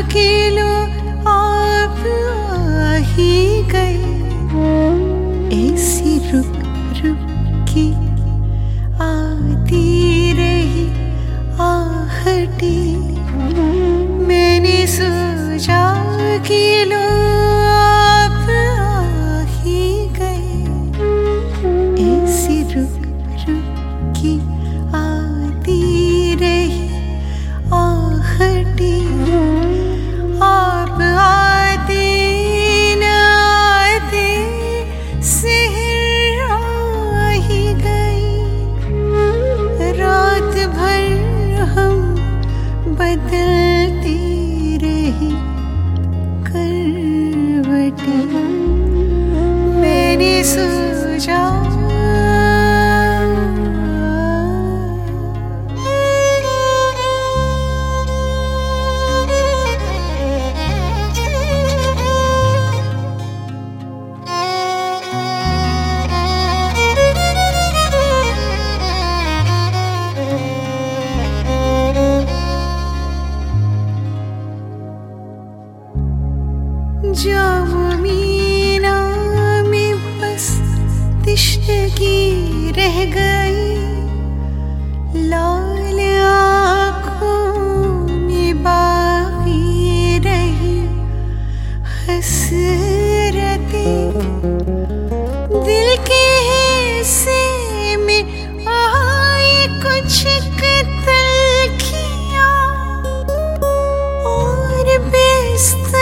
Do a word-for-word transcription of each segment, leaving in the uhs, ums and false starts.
के लो आप आ ही गए। ऐसी रुक रुक के आती रही आहटे, मैंने सोचा कि लो आप आ ही गए। ऐसी रुक रुक के आती रही आहटे, आप आते न आते शहर आ ही गई। रात भर हम बदलते रहे करवटें, मैंने सोचा जाऊं मीना में बस तिश्तगी रह गई। लाल आँखों में बाकी रही हसरतें, दिल के हिस्से में आई कुछ तलखियाँ, और बिस्तर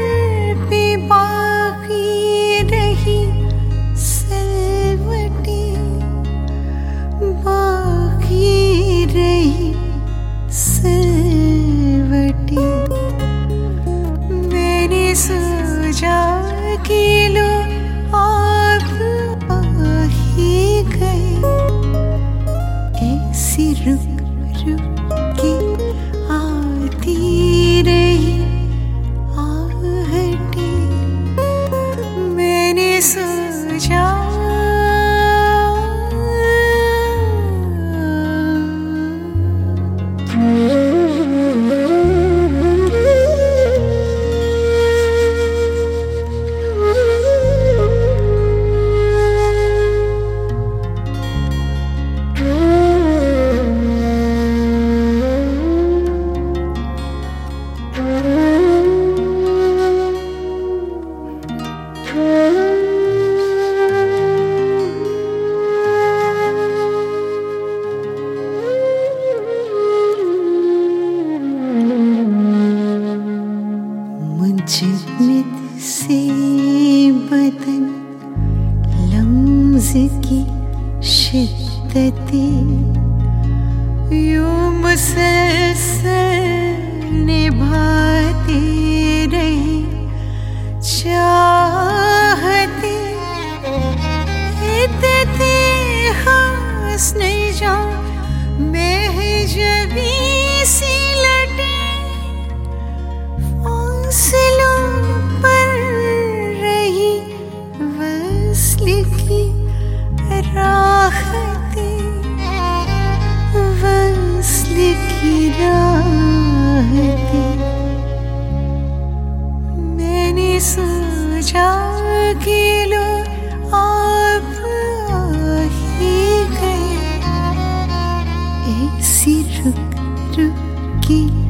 सोचा कि लो आप आ ही गए। ऐसी रुक रुक के आती रही आहटे, मैंने सोचा मुंजमद से बदन लम्ज़ की शिद्दतें यूं मुसलसल निभाते रहे चाहते। इतने हंसने जाऊं महजबी सी लटे, फासलों पर रही वस्ल की राहतें, वस्ल की राहतें। मैंने सोचा कि लो आप आ ही गए। ऐसी रुक रुक के